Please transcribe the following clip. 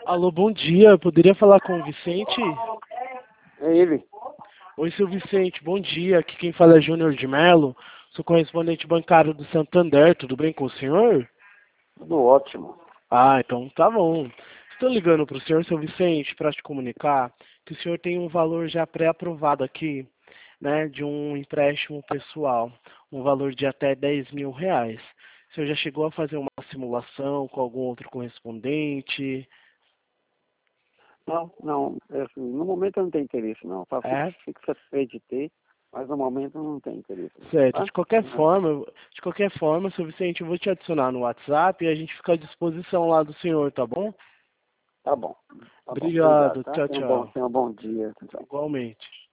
Alô, bom dia. Eu poderia falar com o Vicente? É ele. Oi, seu Vicente, bom dia. Aqui quem fala é Júnior de Mello. Sou correspondente bancário do Santander. Tudo bem com o senhor? Tudo ótimo. Ah, então tá bom. Estou ligando para o senhor, seu Vicente, para te comunicar que o senhor tem um valor já pré-aprovado aqui, né, de um empréstimo pessoal, um valor de até R$ 10.000. O senhor já chegou a fazer uma simulação com algum outro correspondente? Não, assim, no momento eu não tenho interesse, não. É? Fico satisfeito de ter, mas no momento eu não tenho interesse, não. Certo. Tá? De qualquer forma, seu Vicente, eu vou te adicionar no WhatsApp e a gente fica à disposição lá do senhor, tá bom? Tá bom. Tá bom. Obrigado, Obrigado. tá? Tchau, tchau. Tenha um bom dia. Tchau. Igualmente.